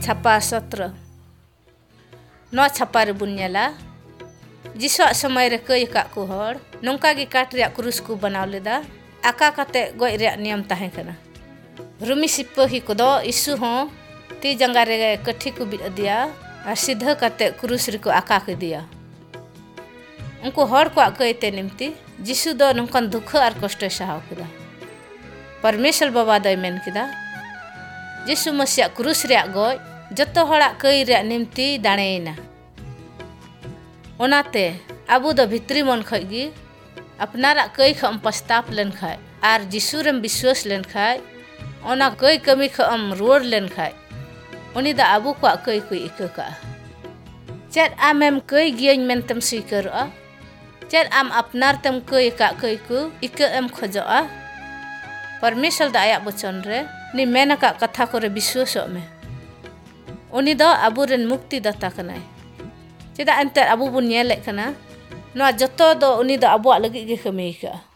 छापा 17 नौ छापा रे बुन नेला जिसुआ समय रे कई का को हड़ नोंका गे काट रे क्रूस को बनाव लेदा आका काते गoj रे नियम ताहे कना रुमी सिपाही को दो यीशु हो ती जंगा रे कठी को बिद दिया और सीधा काते क्रूस रे को आका के दिया उनको हड़ को कईते निमती जिसु दो नोंकन दुख और कष्ट सहाव किदा परमेश्वर बाबा दय मेन किदा जिसु मसीह क्रूस रे गoj जतो हड़ा कई रे निमती दाणेना ओनाते आबू दो भित्री मन खगी अपनारा कई खम पछताप लेन खाय आर जिसु रेम विश्वास लेन खाय ओना कई कमी खम रोड़ लेन खाय उनी दा आबू को कई कोई इक का चेद आमेम कई गियन मेनतम स्वीकारोआ चेद आम अपनार तम कई का कई को इक एम खोजोआ परमेश्वर दा आया वचन रे नि मेना का कथा को रे विश्वास में उनी दा आबू रेन मुक्ति दाता कनाय चेदा अंतर आबू बुन नेले कना नोआ जतो दो उनी दा आबू लगी गे कमी का